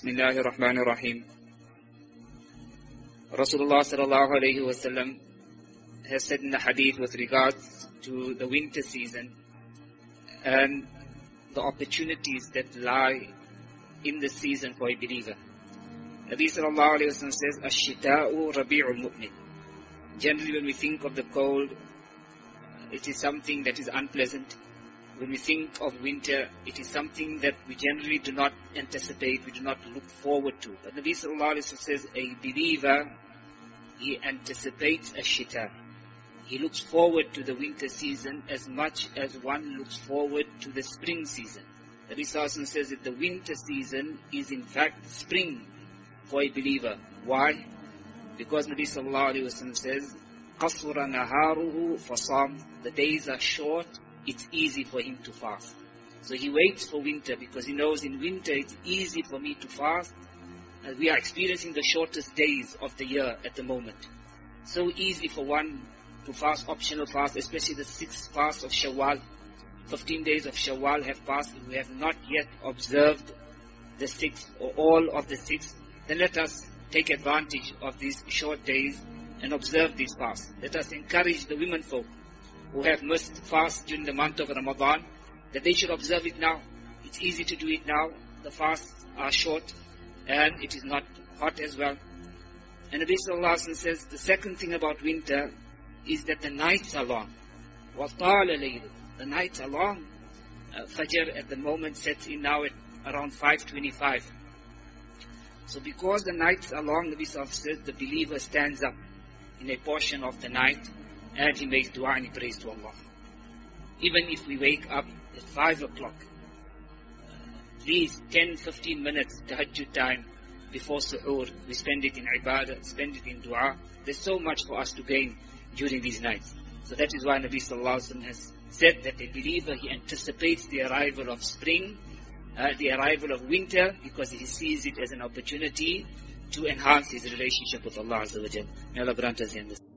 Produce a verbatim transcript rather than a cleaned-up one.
Bismillahir Rahmanir Rahim. Rasulullah sallallahu alayhi wa sallam has said in the hadith with regards to the winter season and the opportunities that lie in the season for a believer. Nabi sallallahu alayhi wa sallam says, Ash-shita'u rabi'ul mu'min. Generally when we think of the cold, it is something that is unpleasant. When we think of winter, it is something that we generally do not anticipate, we do not look forward to. But Nabi sallallahu alayhi wa sallam says, a believer, he anticipates a shita. He looks forward to the winter season as much as one looks forward to the spring season. Nabi sallallahu alayhi wa sallam says that the winter season is in fact spring for a believer. Why? Because Nabi sallallahu alayhi wa sallam says, قَصُرَ نَهَارُهُ فَصَامْ. The days are short, it's easy for him to fast. So he waits for winter because he knows in winter it's easy for me to fast. And we are experiencing the shortest days of the year at the moment. So easy for one to fast optional fast, especially the sixth fast of Shawwal. Fifteen days of Shawwal have passed and we have not yet observed the sixth or all of the sixth. Then let us take advantage of these short days and observe these fasts. Let us encourage the women folk who have missed fast during the month of Ramadan, that they should observe it now. It's easy to do it now. The fasts are short and it is not hot as well. And Nabi sallallahu alayhi wa sallam says the second thing about winter is that the nights are long. وَطَالَ لَيْلُ. The nights are long. Uh, Fajr at the moment sets in now at around five twenty-five. So because the nights are long, Nabi sallallahu alayhi wa sallam says the believer stands up in a portion of the night and he makes dua and he prays to Allah. Even if we wake up at five o'clock, uh, these ten to fifteen minutes tahajjud time before suhoor, we spend it in ibadah, spend it in dua. There's so much for us to gain during these nights. So that is why Nabi sallallahu alaihi wasallam has said that a believer, he anticipates the arrival of spring, uh, the arrival of winter, because he sees it as an opportunity to enhance his relationship with Allah Azza wa Jal. May Allah grant us in this.